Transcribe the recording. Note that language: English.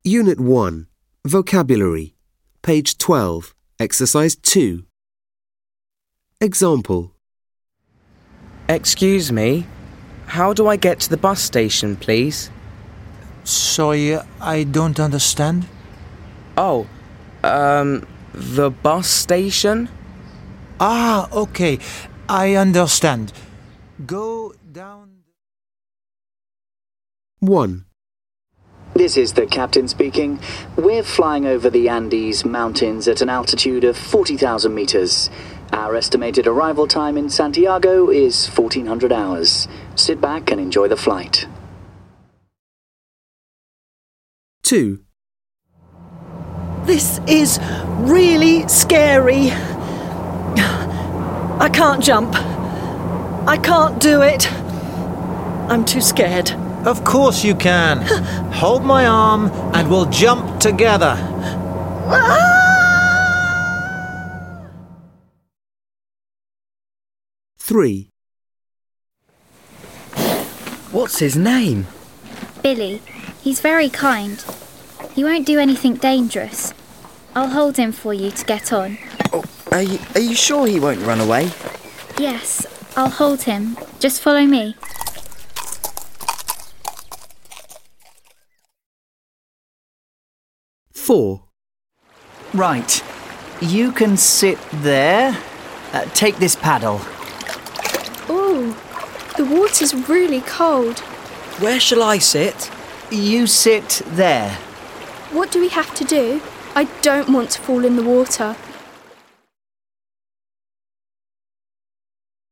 Unit 1. Vocabulary. Page 12. Exercise 2. Example. Excuse me, how do I get to the bus station, please? Sorry, I don't understand. Oh, the bus station? Ah, okay, I understand. Go down... 1. This is the captain speaking. We're flying over the Andes Mountains at an altitude of 40,000 meters. Our estimated arrival time in Santiago is 1400 hours. Sit back and enjoy the flight. 2. This is really scary. I can't jump. I can't do it. I'm too scared. Of course you can. Hold my arm and we'll jump together. 3. What's his name? Billy. He's very kind. He won't do anything dangerous. I'll hold him for you to get on. Oh, are you sure he won't run away? Yes, I'll hold him. Just follow me. 4. Right. You can sit there. Take this paddle. Ooh, the water's really cold. Where shall I sit? You sit there. What do we have to do? I don't want to fall in the water.